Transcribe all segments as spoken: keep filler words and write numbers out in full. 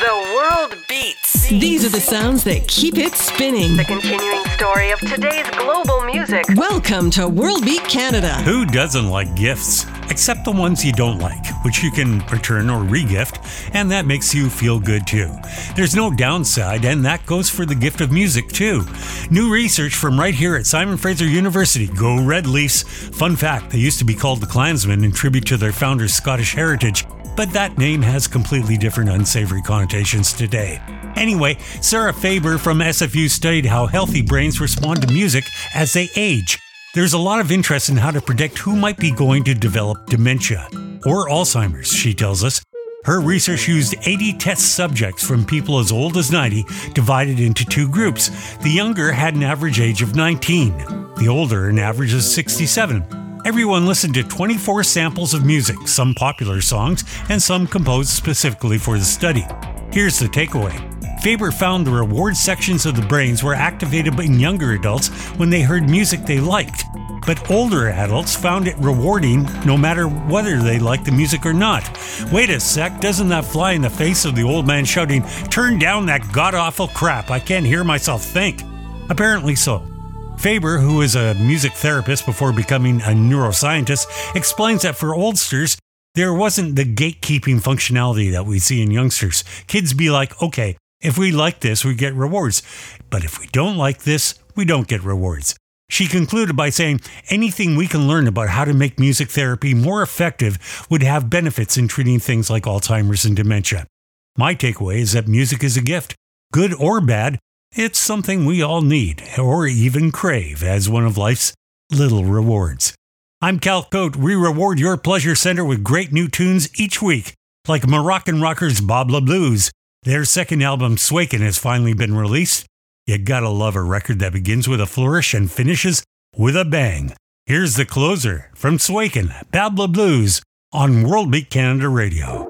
The world beats. These are the sounds that keep it spinning. The continuing story of today's global music. Welcome to World Beat Canada. Who doesn't like gifts? Except the ones you don't like, which you can return or re-gift, and that makes you feel good too. There's no downside, and that goes for the gift of music too. New research from right here at Simon Fraser University. Go Red Leafs. Fun fact, they used to be called the Klansmen in tribute to their founder's Scottish heritage, but that name has completely different unsavory connotations today. Anyway, Sarah Faber from S F U studied how healthy brains respond to music as they age. There's a lot of interest in how to predict who might be going to develop dementia or Alzheimer's, she tells us. Her research used eighty test subjects from people as old as ninety, divided into two groups. The younger had an average age of nineteen, the older an average of sixty-seven. Everyone listened to twenty-four samples of music, some popular songs and some composed specifically for the study. Here's the takeaway. Faber found the reward sections of the brains were activated in younger adults when they heard music they liked. But older adults found it rewarding no matter whether they liked the music or not. Wait a sec, doesn't that fly in the face of the old man shouting, "Turn down that god-awful crap, I can't hear myself think"? Apparently so. Faber, who is a music therapist before becoming a neuroscientist, explains that for oldsters, there wasn't the gatekeeping functionality that we see in youngsters. Kids be like, okay, if we like this, we get rewards. But if we don't like this, we don't get rewards. She concluded by saying anything we can learn about how to make music therapy more effective would have benefits in treating things like Alzheimer's and dementia. My takeaway is that music is a gift. Good or bad, it's something we all need, or even crave, as one of life's little rewards. I'm Cal Cote. We reward your pleasure center with great new tunes each week, like Moroccan rockers Babla Blues. Their second album, Swaken, has finally been released. You gotta love a record that begins with a flourish and finishes with a bang. Here's the closer from Swaken, Babla Blues, on World Beat Canada Radio.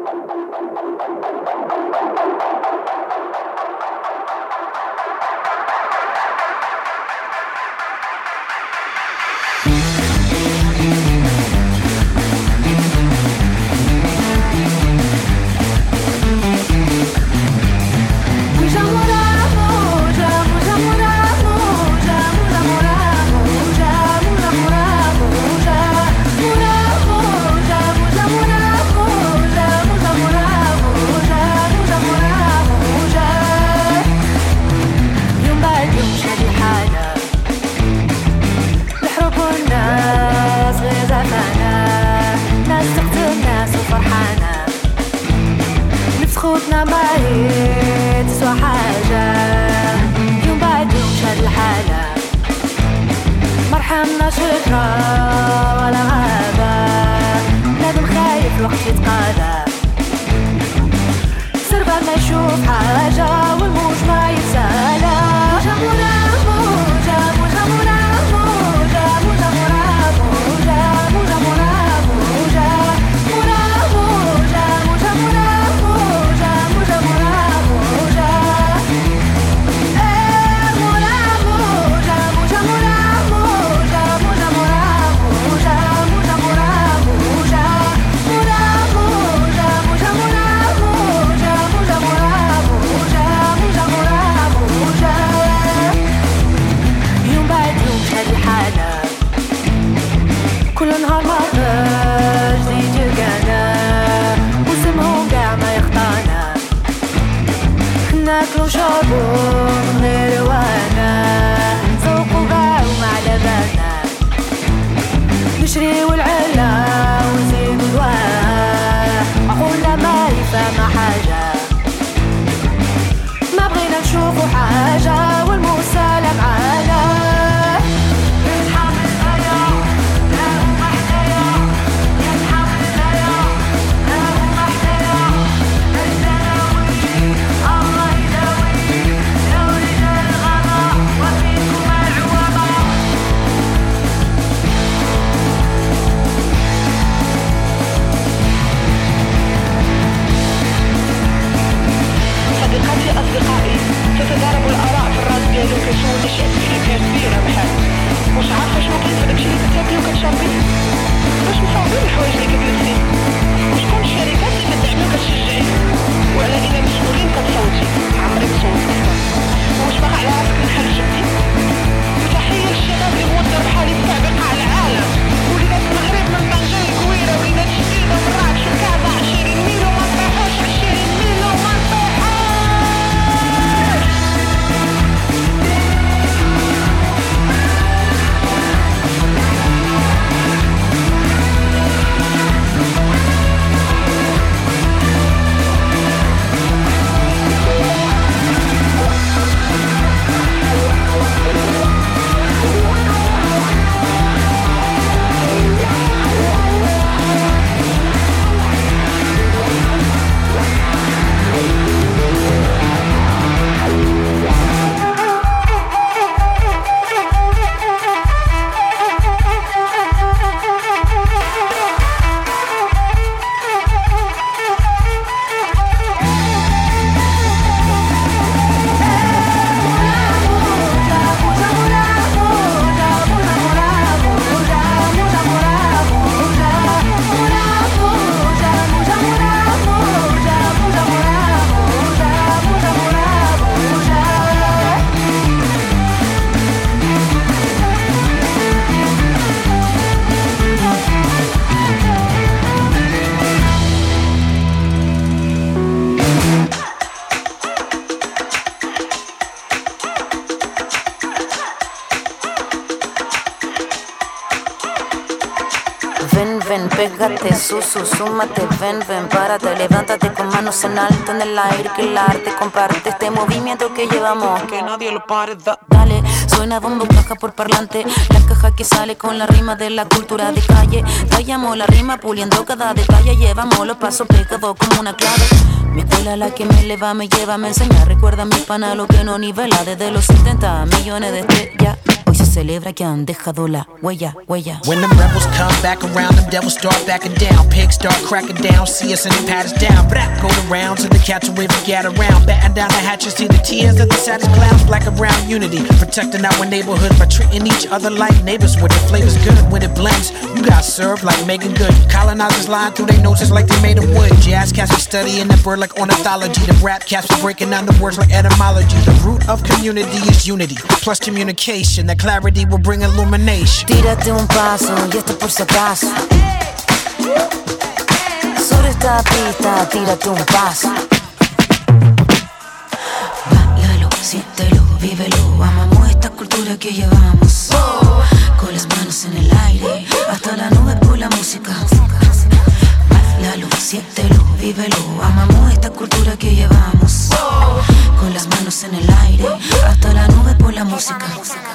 خوتنا ما هي تسوى حاجة يوم بعد يوم شهد الحالة مرحمنا شكرا ولا غابة نادم خايف الوقت يتقاضى سربان ما يشوف حاجة والموج ما يتسالى موجة موجة موجة موجة موجة موجة موجة موجة كل نهار مرة جديد يلقانا واسمهم قاع ما يخطانا ناكلو شربو من غير روانا نسوقو قاع وما على بالنا نشريو العلا ونزيدو دواء عقولنا ما يفهم حاجة ما بغينا نشوفو حاجة والموسى معانا أصدقائي تتضارب الآراء في الراديو كشو pégate, susu, súmate, ven, ven, párate, levántate con manos en alto en el aire, que el arte comparte este movimiento que llevamos, que nadie lo pare, da. Dale, suena bombo, caja por parlante, la caja que sale con la rima de la cultura de calle, tallamos la rima puliendo cada detalle, llevamos los pasos pegados como una clave. Mi escuela la que me eleva, me lleva, me enseña, recuerda mi pana lo que no nivela, desde los setenta millones de estrellas. Hoy se celebra que han dejado la huella, huella. When them rebels come back around, them devils start backing down. Pigs start cracking down, see us and they pat us down. Black go the rounds and the cats will wave and gather around. Batten down the hatches, see the tears of the saddest clowns. Black around unity, protecting our neighborhood by treating each other like neighbors. Where the flavor's good, when it blends, you got served like making good. Colonizers lying through their noses like they made of wood. Jazz cats be studying that word like ornithology. The rap cats be breaking down the words like etymology. The root of community is unity, plus communication. That clarity will bring illumination. Tírate un paso y esto por si acaso. Sobre esta pista, tírate un paso. Báilalo, siéntelo, vívelo. Amamos esta cultura que llevamos. Con las manos en el aire, hasta la nube por la música. Báilalo, siéntelo, vívelo. Amamos esta cultura que llevamos. Con las manos en el aire, hasta la nube por la música.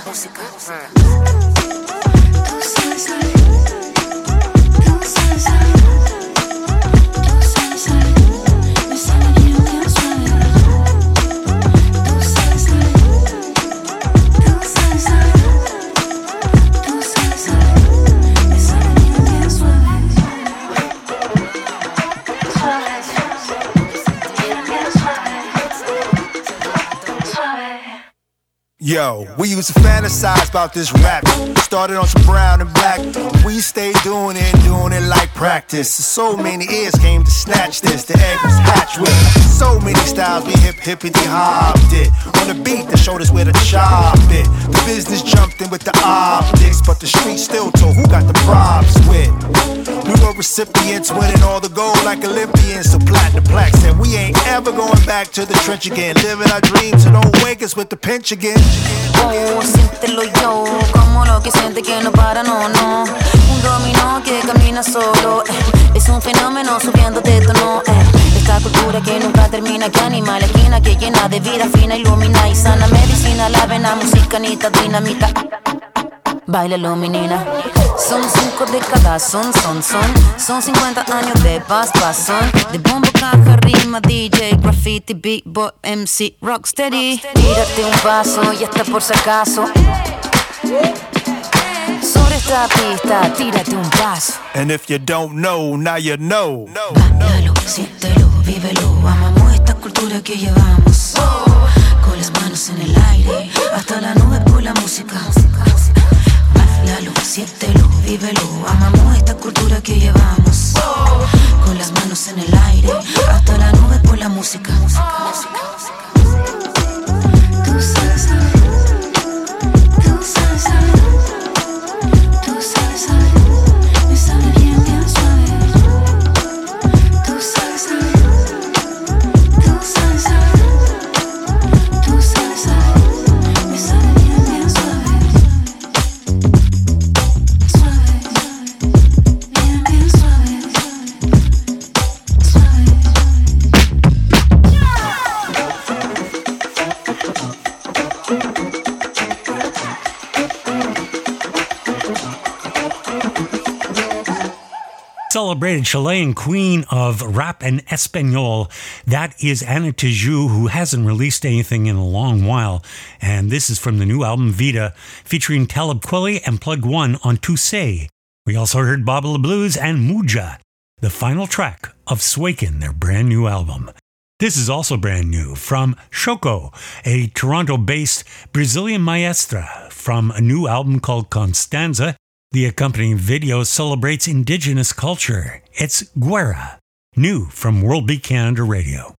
Yo, we used to fantasize about this rap. Started on some brown and black. We stayed doing it, doing it like practice. So many ears came to snatch this. The egg was hatched with so many styles. We hip hippity hopped it on the beat that showed us where to chop it. The business jumped in with the optics, but the street still told who got the props with. We were recipients, winning all the gold like Olympians. So platinum plaques said we ain't ever going back to the trench again. Living our dreams, so don't wake us with the pinch again. Oh, siéntelo yo, como lo que siente que no para, no, no. Un dominó que camina solo, eh. Es un fenómeno subiendo de tono, eh. Esta cultura que nunca termina, que anima la esquina, que llena de vida fina, ilumina y sana medicina, la vena, música, nita, dinamita. Ah, ah, ah, ah. Báilalo, menina. Son cinco décadas, son, son, son. Son cincuenta años de paz, paz, son. De bombo, caja, rima, D J, graffiti, beatbox, M C, rocksteady. Tírate un paso y hasta por si acaso. Sobre esta pista, tírate un paso. And if you don't know, now you know. Báilalo, siéntelo, vívelo. Amamos esta cultura que llevamos. Con las manos en el aire, hasta la nube por la música. Báilalo, siéntelo, vívelo. Amamos esta cultura que llevamos. Con las manos en el aire, hasta la nube por la música. Tú sabes, tú sabes, tú sabes, me sale bien, bien suave. Tú sabes, tú sabes, tú sabes, me sale bien, bien suave. Suave, bien, bien suave, suave. Celebrated Chilean queen of rap and Espanol. That is Ana Tijoux, who hasn't released anything in a long while. And this is from the new album Vida, featuring Talib Kweli and Plug One on Toussé. We also heard Babla Blues and Muja, the final track of Swaken, their brand new album. This is also brand new from Shoko, a Toronto-based Brazilian maestra, from a new album called Constanza. The accompanying video celebrates indigenous culture. It's Guerra, new from World Beat Canada Radio.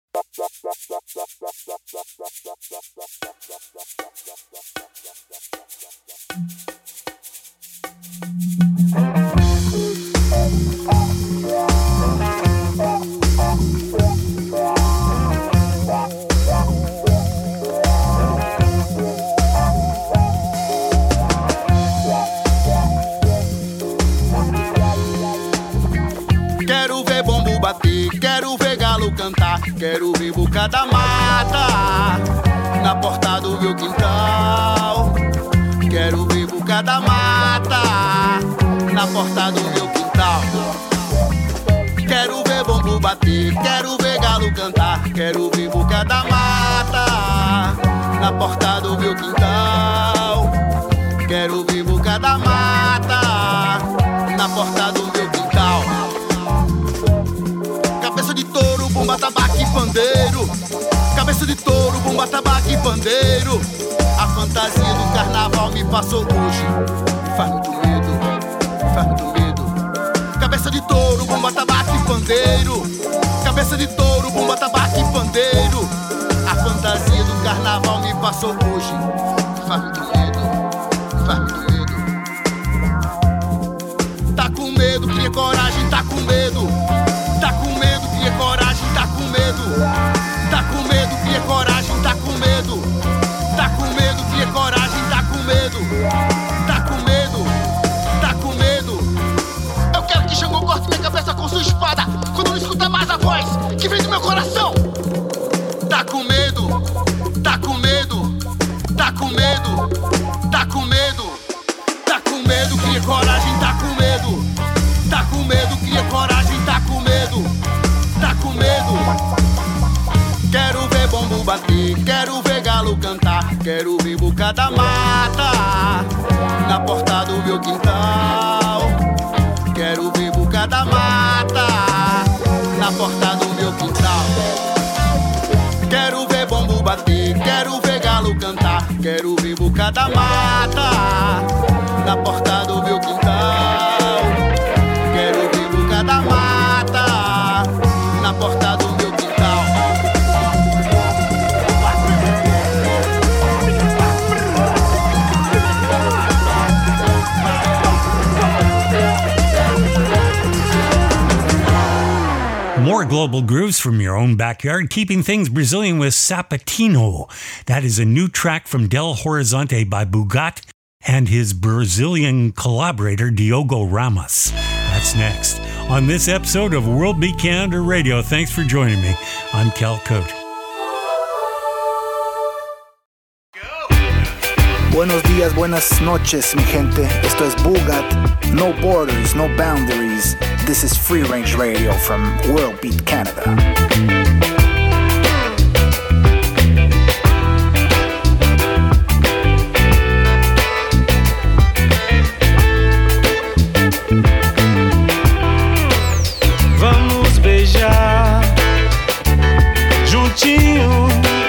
Quero ver boca da mata na porta do meu quintal. Quero ver boca da mata na porta do meu quintal. Quero ver bombo bater, quero ver galo cantar. Quero ver boca da mata na porta do meu quintal. Quero ver boca da mata na porta do meu quintal. Cabeça de touro, bomba, tabaco e pandeiro. Cabeça de touro, bomba, tabaco e pandeiro. A fantasia do carnaval me passou hoje. Me faz muito medo, me faz muito medo. Cabeça de touro, bomba, tabaco e pandeiro. Cabeça de touro, bomba, tabaco e pandeiro. A fantasia do carnaval me passou hoje. Me faz muito medo, me faz muito medo. Tá com medo, cria coragem, tá com medo. Tá com medo, cria coragem, tá com medo. Tá com medo, cria coragem, tá com medo. Tá com medo, cria coragem, tá com medo. Tá com medo, tá com medo. Eu quero que Xangô corte minha cabeça com sua espada quando não escuta mais a voz que vem do meu coração. Tá com medo, tá com medo, tá com medo, tá com medo. Tá com medo, cria coragem, tá com medo. Tá com medo, cria coragem, tá com medo. Tá com medo. Quero ver bombo bater, quero ver galo cantar. Quero ver boca da mata na porta do meu quintal. Quero ver boca da mata na porta do meu quintal. Quero ver bombo bater, quero ver galo cantar. Quero ver boca da mata na porta do meu quintal. Quero ver boca da mata na porta do meu quintal. More global grooves from your own backyard, keeping things Brazilian with Sapatino. That is a new track from Del Horizonte by Bugat and his Brazilian collaborator Diogo Ramos. That's next on this episode of World Beat Canada Radio. Thanks for joining me. I'm Cal Cote. Buenos días, buenas noches, mi gente. Esto es Bugat. No borders, no boundaries. This is Free Range Radio from World Beat Canada. Vamos beijar juntinho,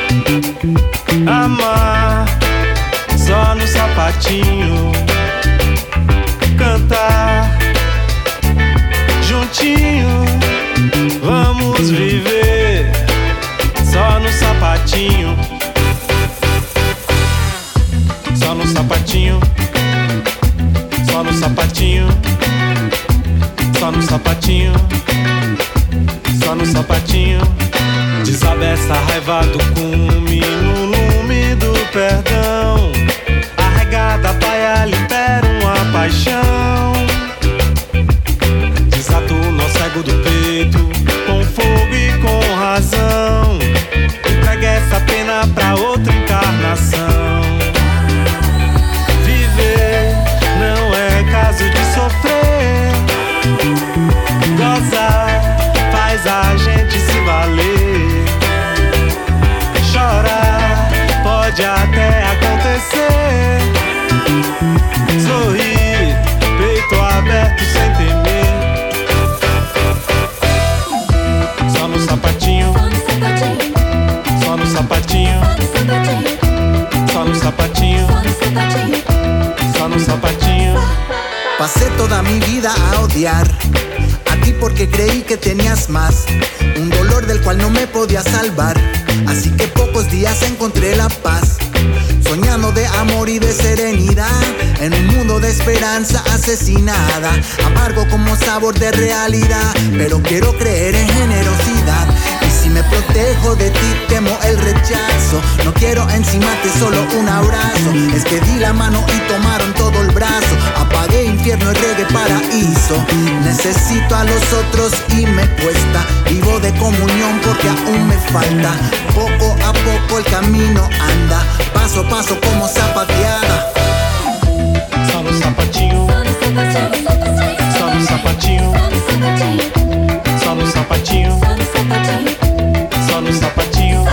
amar só no sapatinho, cantar juntinho, vamos viver só no sapatinho, só no sapatinho, só no sapatinho, só no sapatinho, só no sapatinho. Desabe essa raiva do cume no lume do perdão. Arregada paia libera uma paixão. Desato o nó cego do peito com fogo e com razão. Entrega essa pena pra outra encarnação. Viver não é caso de sofrer. Gozar faz a gente se valer. Chorar pode até acontecer. Sorrir, peito aberto sem temer. Só no sapatinho, só no sapatinho, só no sapatinho, só no sapatinho. Pasé toda mi vida a odiar a ti porque creí que tenías más, un dolor del cual no me podía salvar. Así que pocos días encontré la paz, soñando de amor y de serenidad, en un mundo de esperanza asesinada, amargo como sabor de realidad. Pero quiero creer en generosidad, y si me protejo de ti temo el rechazo. No quiero quiero encimarte solo un abrazo. Es que di la mano y tomaron todo el brazo. Apagué infierno y reggae paraíso. Necesito a los otros y me cuesta. Vivo de comunión porque aún me falta. Poco a poco el camino anda, paso a paso como zapateada. Só no sapatinho, só no sapatinho, só no sapatinho, só no sapatinho.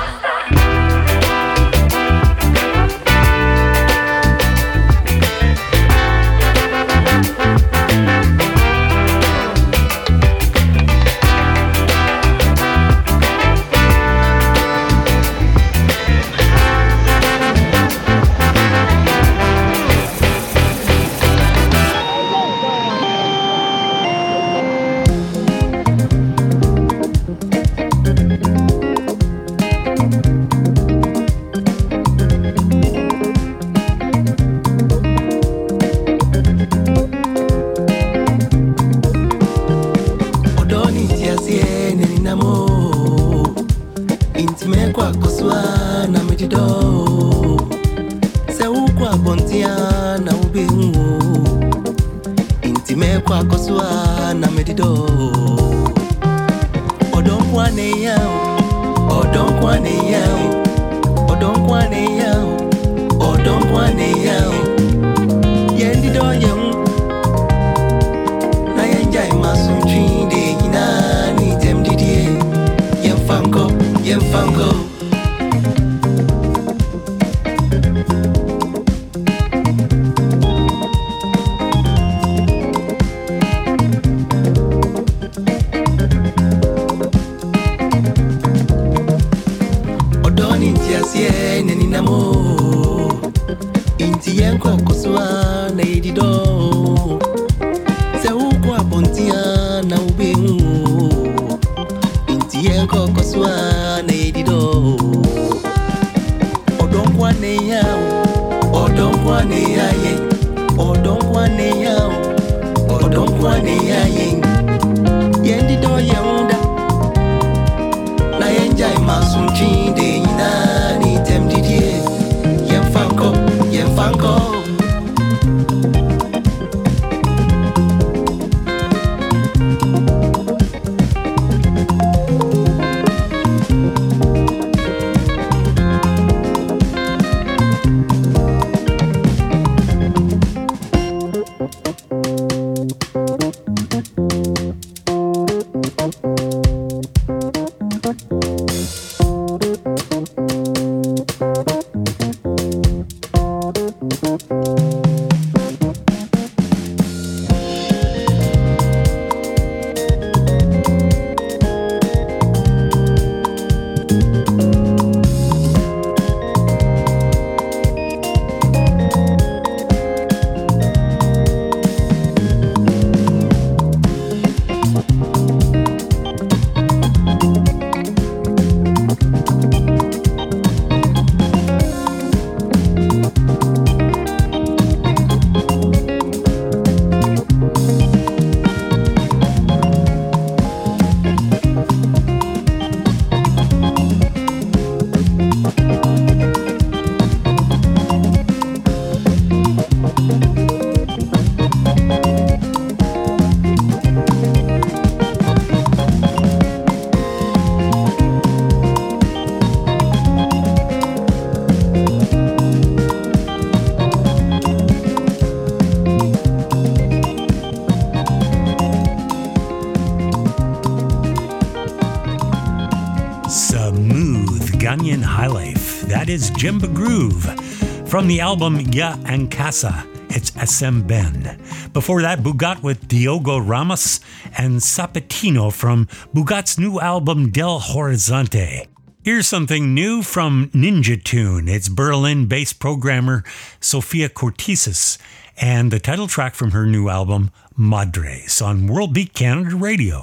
Ghanaian highlife. That is Jemba Groove from the album Ya Ankasa. It's Asem Ben. Before that, Bugat with Diogo Ramos and Sapatino from Bugat's new album Del Horizonte. Here's something new from Ninja Tune. It's Berlin-based programmer Sofia Cortisis and the title track from her new album Madres on World Beat Canada Radio.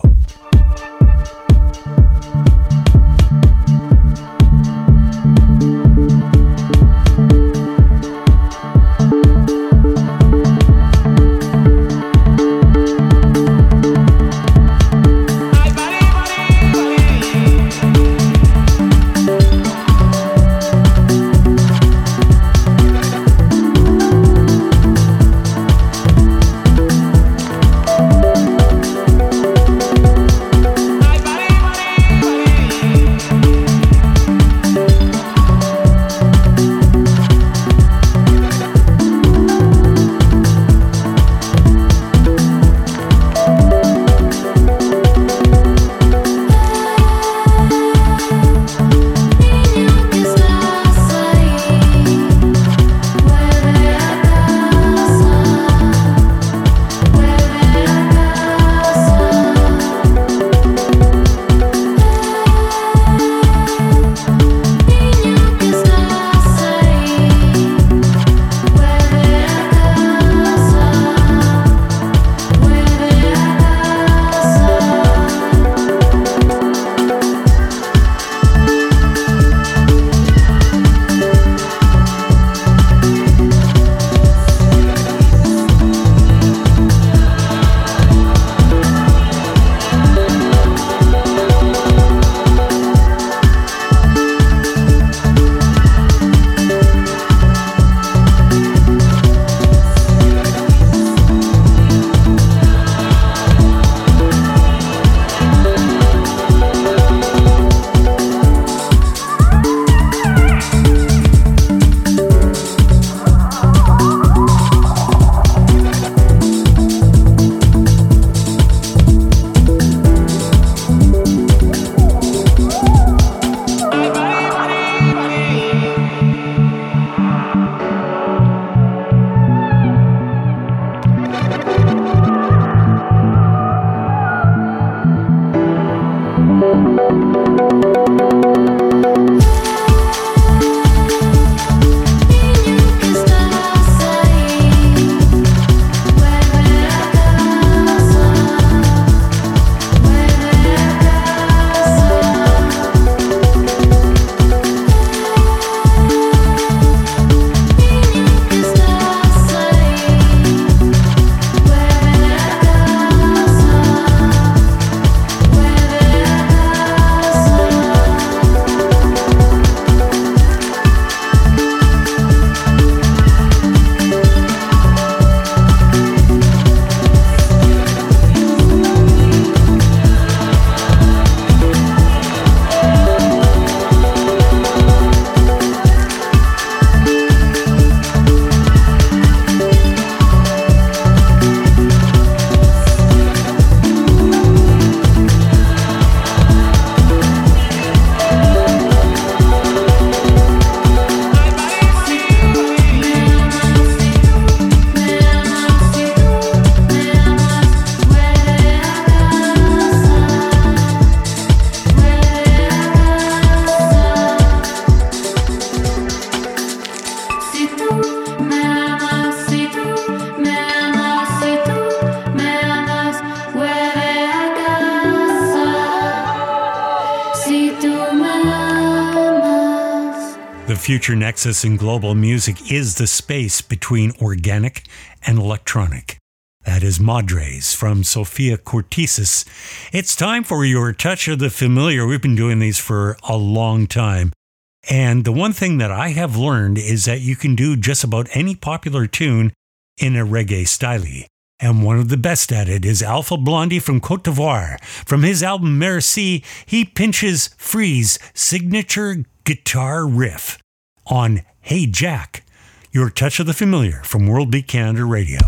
future nexus in global music is the space between organic and electronic. That is Madres from Sofia Cortisis. It's time for your Touch of the Familiar. We've been doing these for a long time. And the one thing that I have learned is that you can do just about any popular tune in a reggae style. And one of the best at it is Alpha Blondy from Côte d'Ivoire. From his album Merci, he pinches Free's signature guitar riff on Hey Jack. Your Touch of the Familiar from World Beat Canada Radio.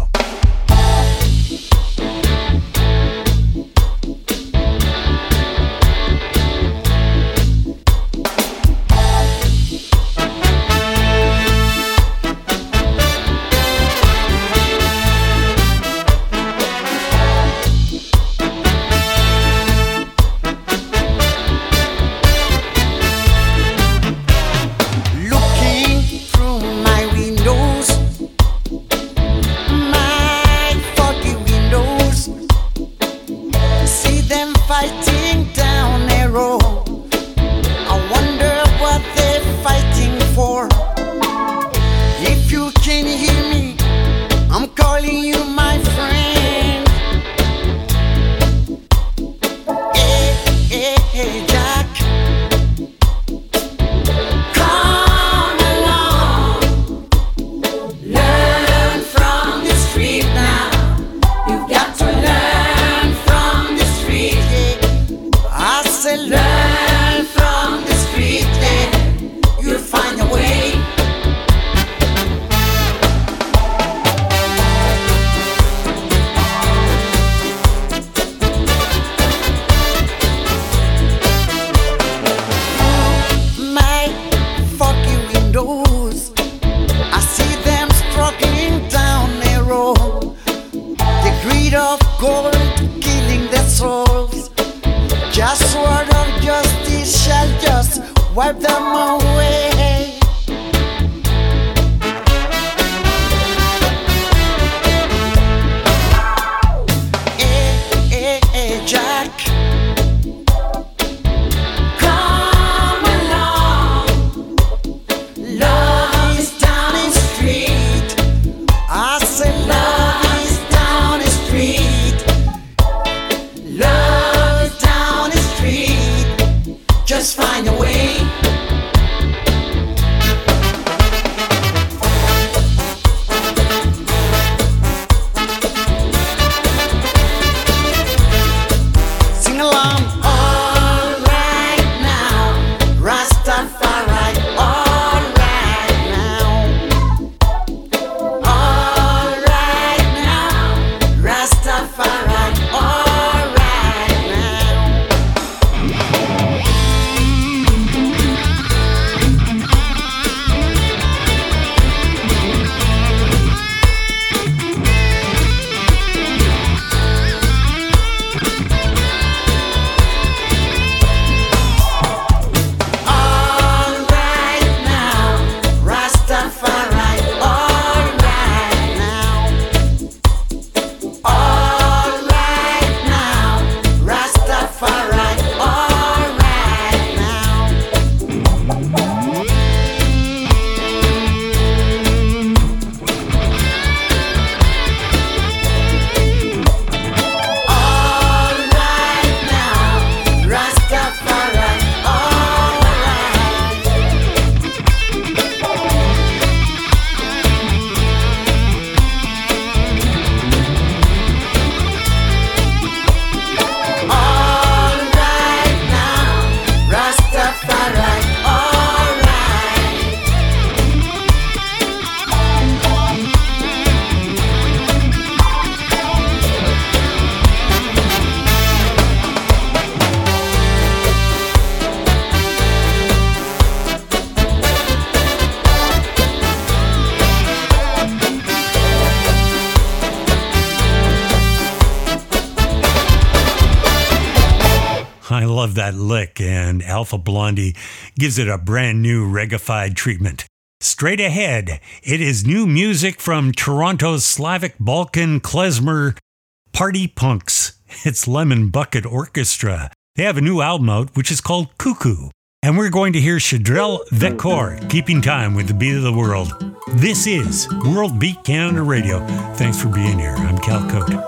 that lick, and Alpha Blondie gives it a brand new reggae-fied treatment. Straight ahead, it is new music from Toronto's Slavic Balkan klezmer Party Punks. It's Lemon Bucket Orchestra. They have a new album out, which is called Cuckoo. And we're going to hear Shadrell Vekor, keeping time with the beat of the world. This is World Beat Canada Radio. Thanks for being here. I'm Cal Cote.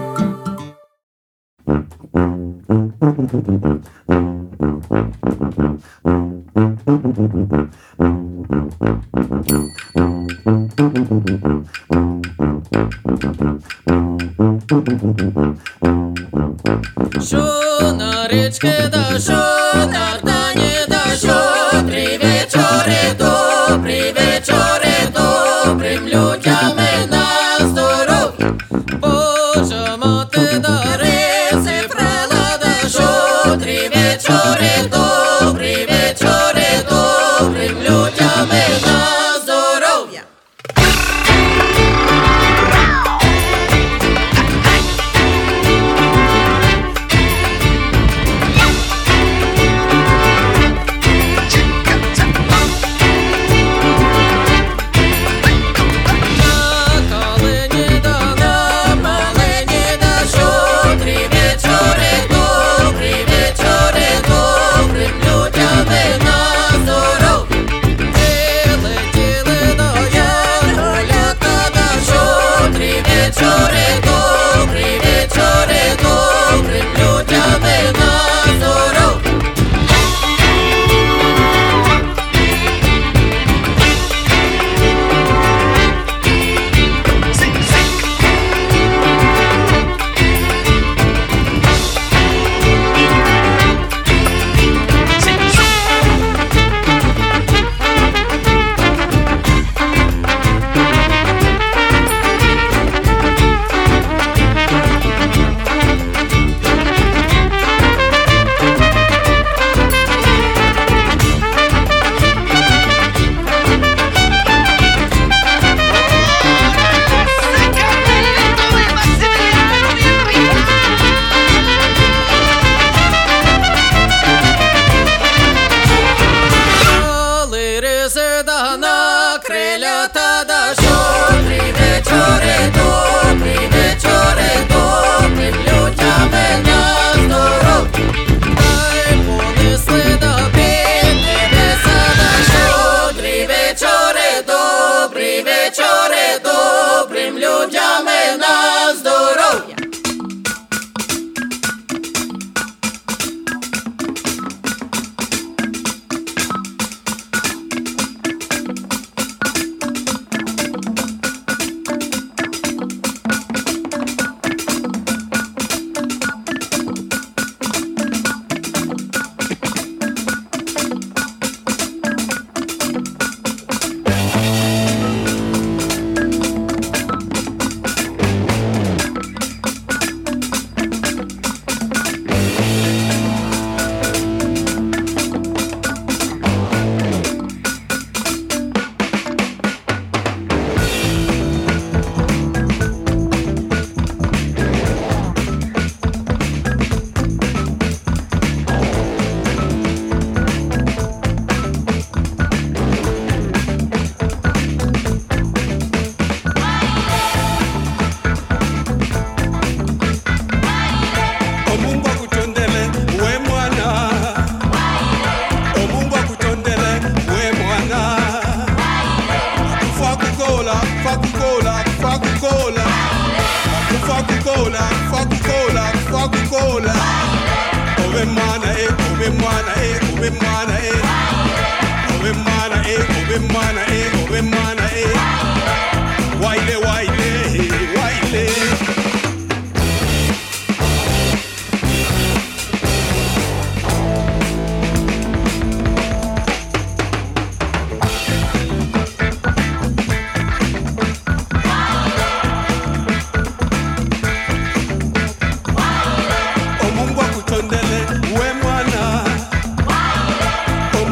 Що на річки да що на Гдані да що три вечори добрі вечори добрим людям на здоров'я. Божа мати дари се прала да що три вечори добрі вечори добрим людям на здоров'я.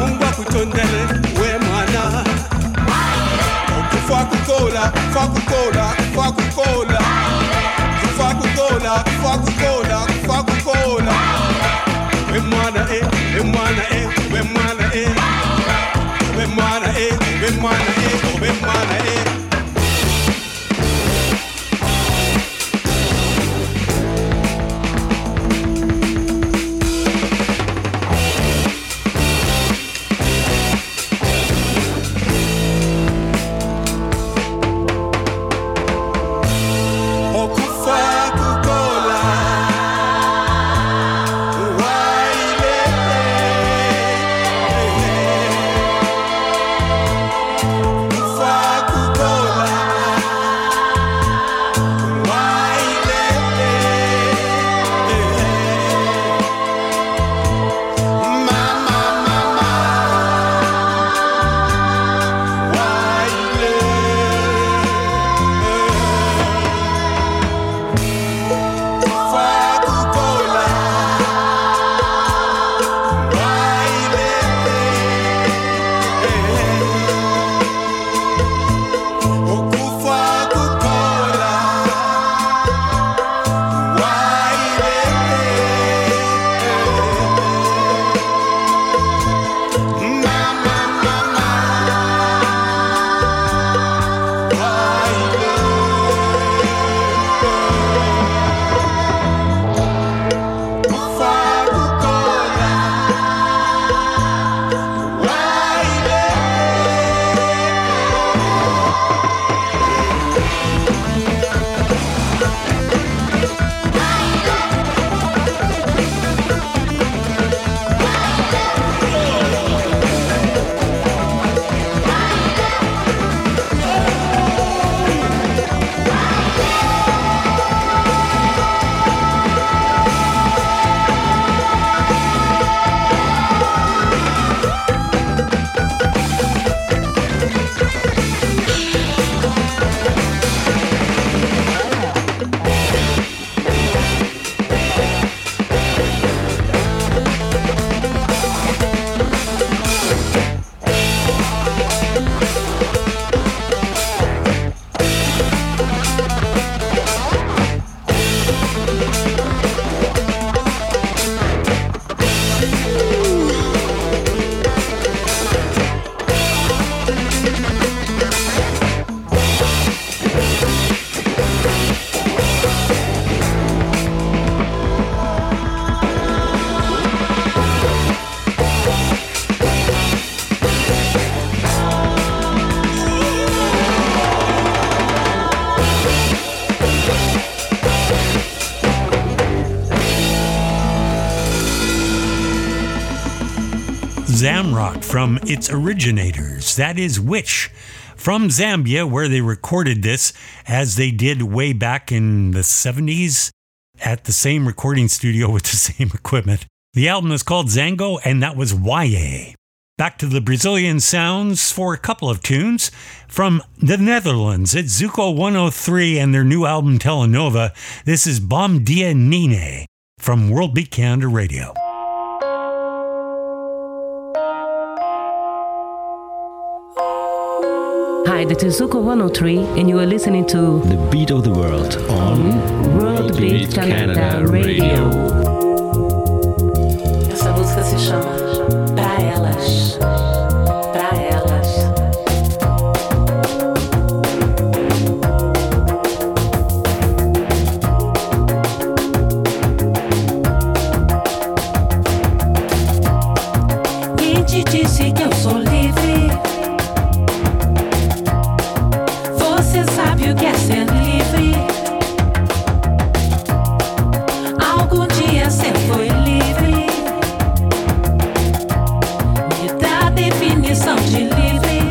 Coca-Cola, Zamrock from its originators. That is Witch from Zambia, where they recorded this, as they did way back in the seventies at the same recording studio with the same equipment. The album is called Zango, and that was Y A. Back to the Brazilian sounds for a couple of tunes. From the Netherlands, it's Zuko one oh three and their new album Telenova. This is Bom Dia Nine from World Beat Canada Radio. Hi, this is Zuko one oh three, and you are listening to The Beat of the World on World Beat Canada Radio. Essa música se chama Pra Elas. Pra Elas. Quem te disse que eu sou livre? Você sabe o que é ser livre? Algum dia você foi livre? Me dá a definição de livre.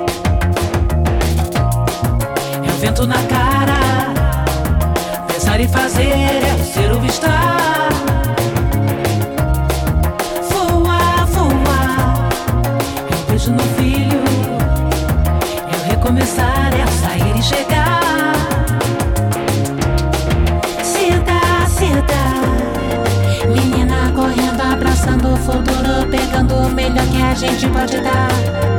É o vento na cara. Pensar e fazer é o ser ou estar. Voar, voar. É um beijo no filho. É o recomeçar, é o sair e chegar. Senta, senta. Menina correndo, abraçando o futuro, pegando o melhor que a gente pode dar.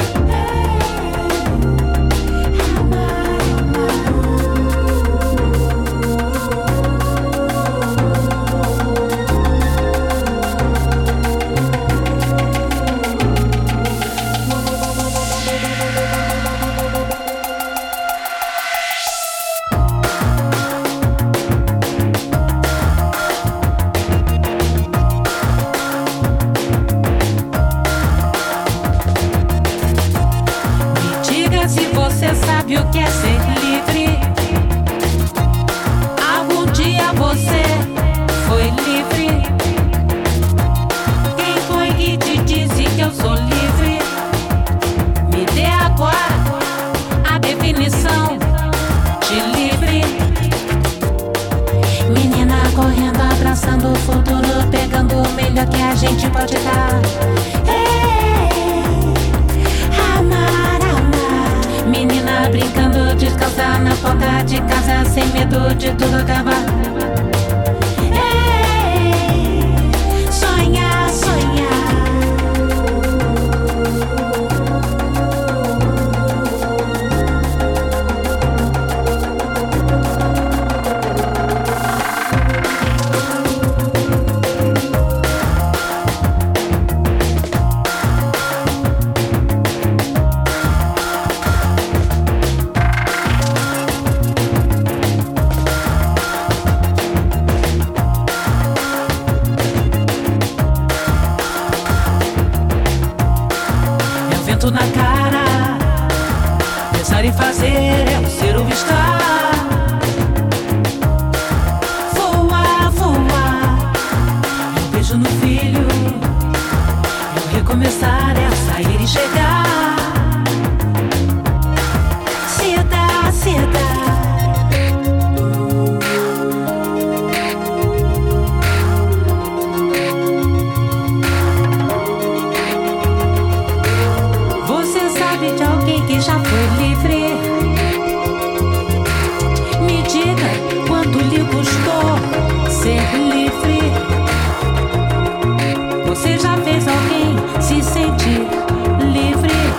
O que é ser livre? Algum dia você foi livre? Quem foi que te disse que eu sou livre? Me dê agora a definição de livre. Menina correndo, abraçando o futuro, pegando o melhor que a gente pode dar. Menina brincando, descalça na porta de casa, sem medo de tudo acabar. Ei, sonhar, sonhar. Na cara, pensar e fazer é o ser ou estar. Voar, voar, é um beijo no filho, é o recomeçar, é o sair e chegar. Senta, senta. De alguém que já foi livre. Me diga quanto lhe custou ser livre. Você já fez alguém se sentir livre?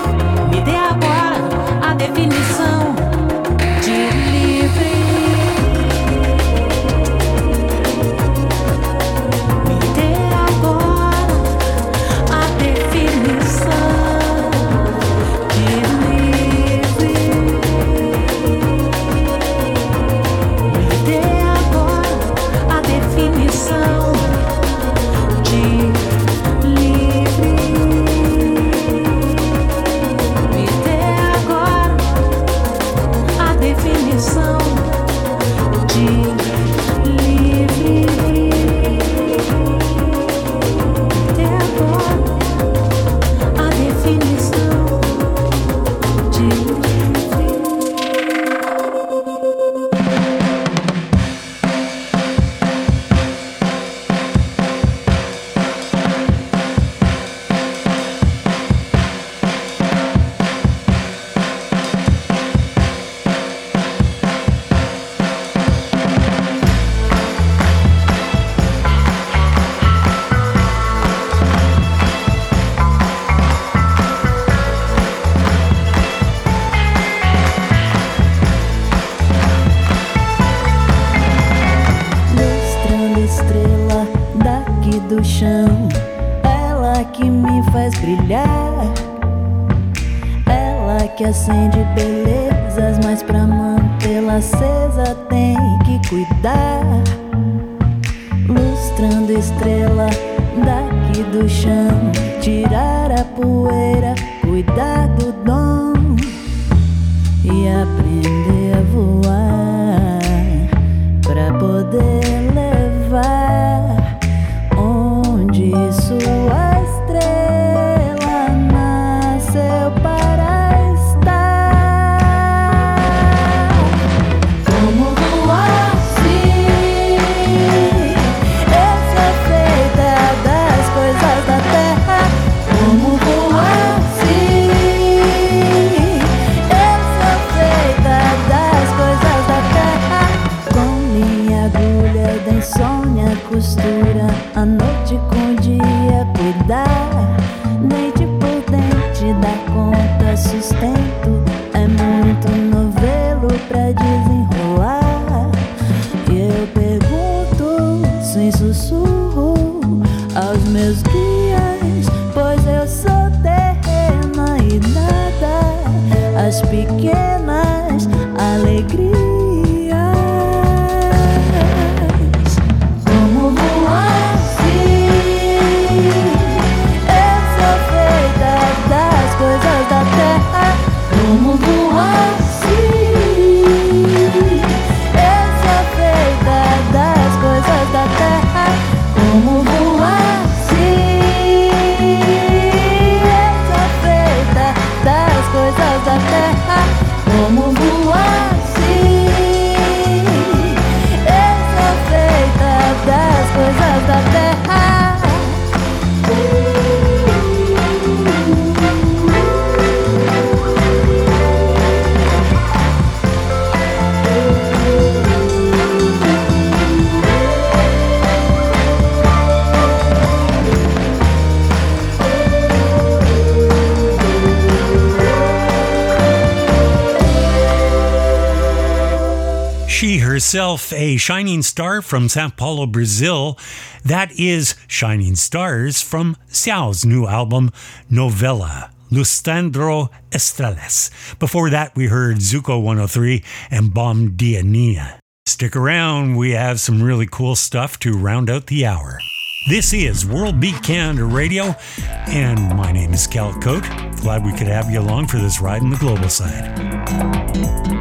me faz brilhar. Ela que acende belezas, mas pra mantê-la acesa tem que cuidar. Lustrando estrela daqui do chão, tirar a poeira, cuidar do dom e aprender a voar pra poder levar onde sua estrela nasceu para estar. Como voar, sim, eu sou feita das coisas da terra. Como voar, sim, eu sou feita das coisas da terra. Com minha agulha da insônia costura a noite com o dia, cuidar dente por dente, dar conta, sustento. É muito novelo pra desenrolar. E eu pergunto sem sussurro aos meus guias, pois eu sou terrena e nada as pequenas alegrias. Como voar, sim, eu sou feita das coisas da terra. Como voar, sim, eu sou feita das coisas da terra. Como voar, sim, eu sou feita das coisas da terra. Como voar, sim, eu sou feita das coisas da terra. She herself, a shining star from Sao Paulo, Brazil. That is Shining Stars from Xiao's new album, Novella, Lustrando Estrelas. Before that, we heard Zuko one oh three and Bom Dia Nina. Stick around, we have some really cool stuff to round out the hour. This is World Beat Canada Radio, and my name is Cal Cote. Glad we could have you along for this ride on the global side.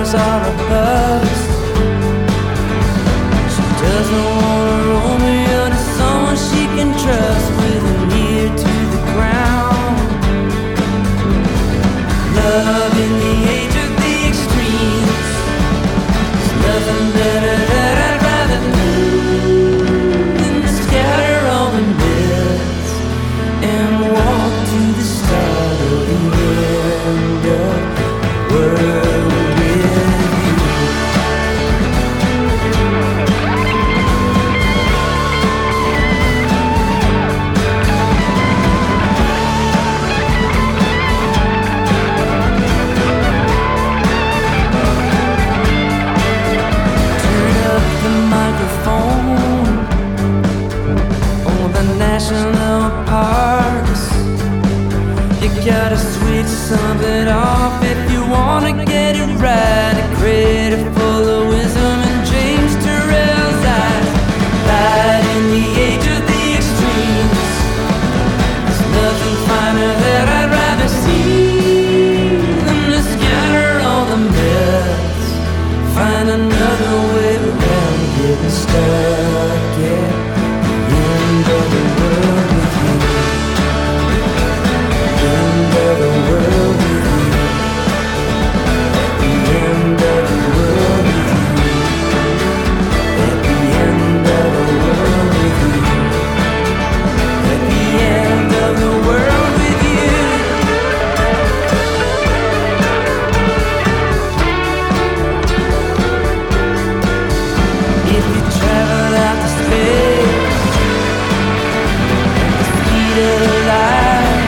drugs are a bust. She doesn't wanna roll me under someone she can trust with an ear to the ground. Love in the age of the extremes. There's nothing better that I'd rather do than to scatter all the myths and walk to the start of the end of the world with you. Turn up the microphone on the national parks. You gotta switch something off if you wanna get it right. A crater full of wisdom in James Turrell's eyes. Light in the age of the extremes. There's nothing finer that I'd rather see than to scatter all the myths. Find another way around getting stuck at the end of the world with you. End of the world with you. The end of the world with you. At the end of the world with you. At the end of the world with you. If you travel out to space at the speed of light,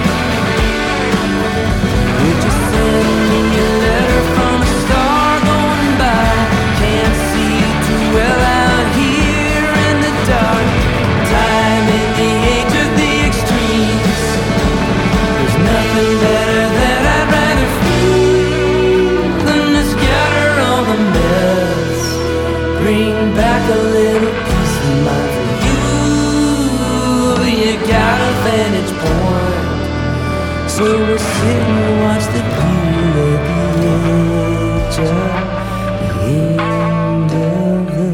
would you send me a letter from a star going by? Can't see too well out here in the dark. Time in the age of the extremes. There's nothing better that I'd rather feel than to scatter all the myths. Bring back a little peace of mind for you. You got a vantage point, so we'll sit and watch the view at the edge of the end of the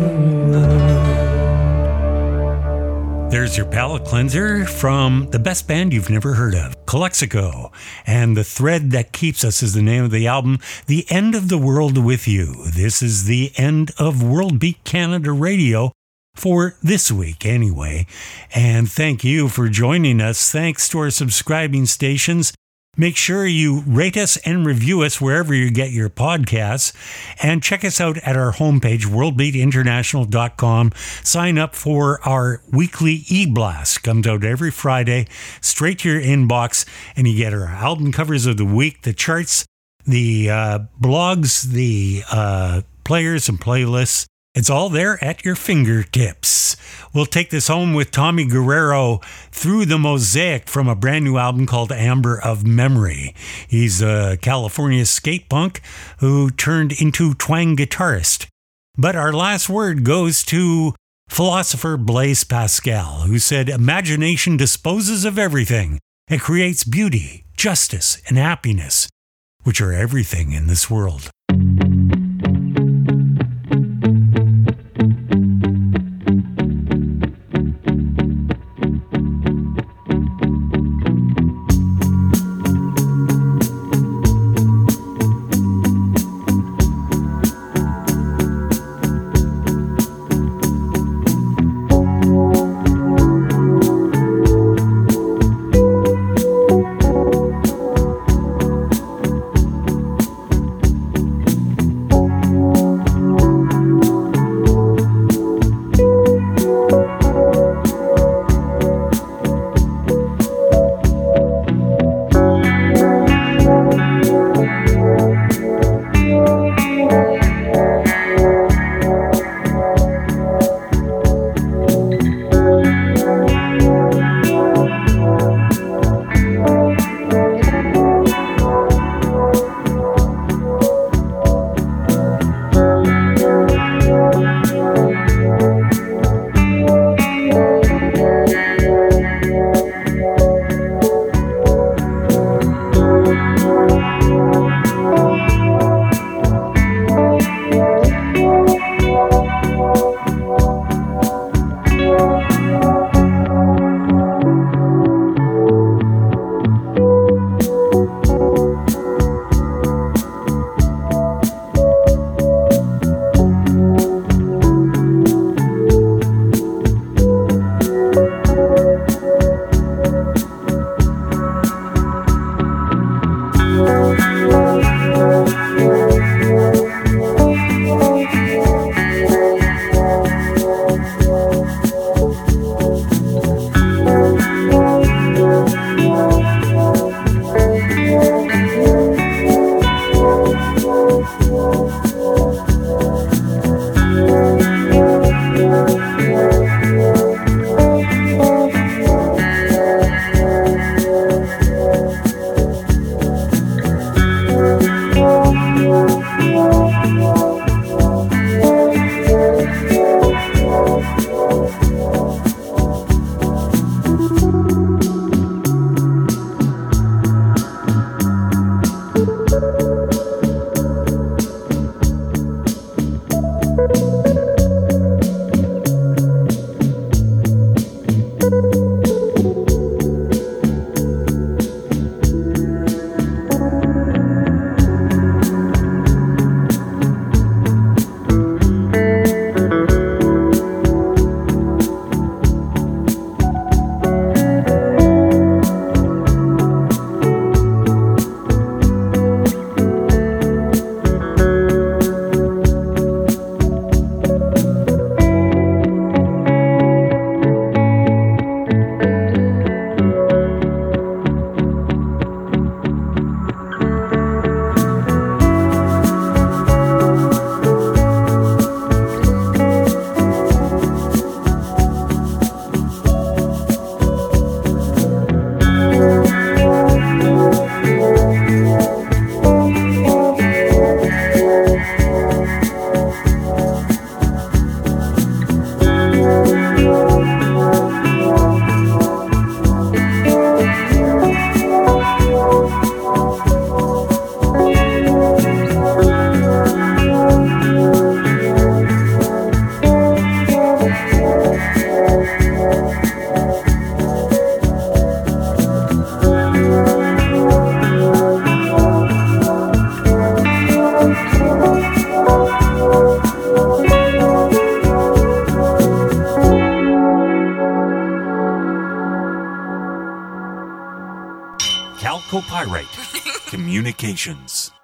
road. There's your palate cleanser from the best band you've never heard of, Calexico. And The Thread That Keeps Us is the name of the album, The End of the World With You. This is the end of World Beat Canada Radio for this week anyway. And thank you for joining us. Thanks to our subscribing stations. Make sure you rate us and review us wherever you get your podcasts. And check us out at our homepage, world beat international dot com. Sign up for our weekly e-blast. Comes out every Friday, straight to your inbox. And you get our album covers of the week, the charts, the uh, blogs, the uh, players and playlists. It's all there at your fingertips. We'll take this home with Tommy Guerrero, Through the Mosaic, from a brand new album called Amber of Memory. He's a California skate punk who turned into twang guitarist. But our last word goes to philosopher Blaise Pascal, who said, "Imagination disposes of everything. It creates beauty, justice, and happiness, which are everything in this world." Calcopyrite Communications.